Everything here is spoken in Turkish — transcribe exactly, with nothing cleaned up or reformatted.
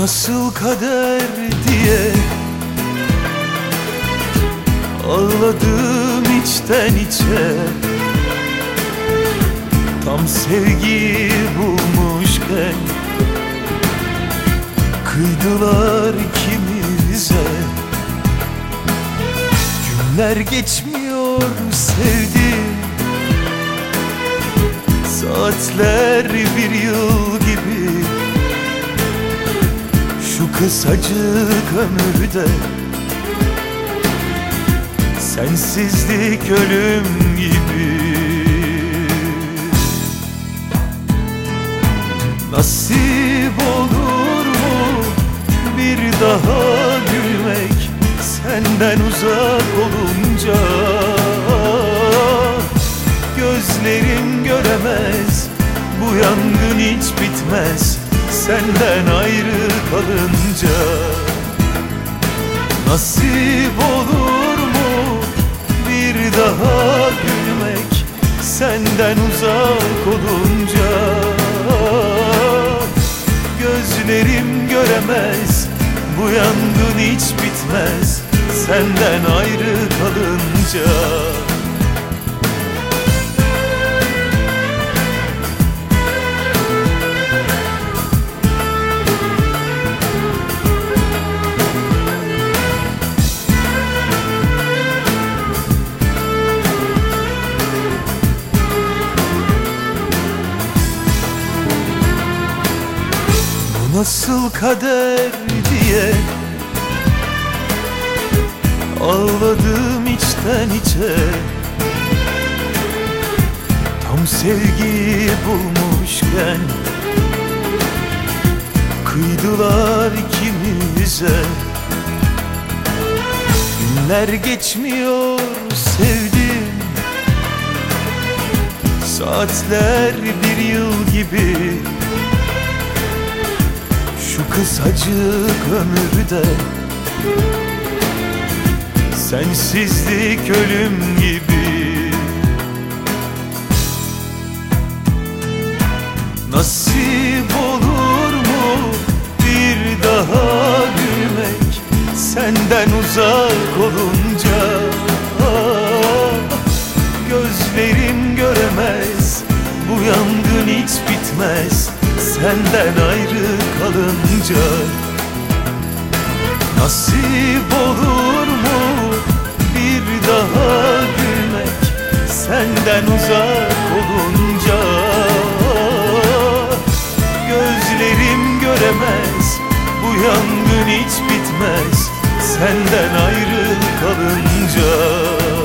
Nasıl kader diye ağladım içten içe. Tam sevgi bulmuşken kıydılar ikimize. Günler geçmiyor sevdim, saatler bir yıl gibi. Şu kısacık ömürde sensizlik ölüm gibi. Nasip olur mu bir daha gülmek senden uzak olunca? Gözlerim göremez, bu yangın hiç bitmez senden ayrı kalınca. Nasip olur mu bir daha gülmek senden uzak olunca? Gözlerim göremez, bu yangın hiç bitmez senden ayrı kalınca. Nasıl kader diye ağladım içten içe. Tam sevgi bulmuşken kıydılar ikimize. Günler geçmiyor sevdim, saatler bir yıl gibi. Şu kısacık ömürde sensizlik ölüm gibi. Nasip olur mu bir daha gülmek senden uzak olunca? Gözlerim göremez, bu yangın hiç bitmez senden ayrı kalınca. Nasip olur mu bir daha gülmek senden uzak olunca? Gözlerim göremez, bu yangın hiç bitmez senden ayrı kalınca.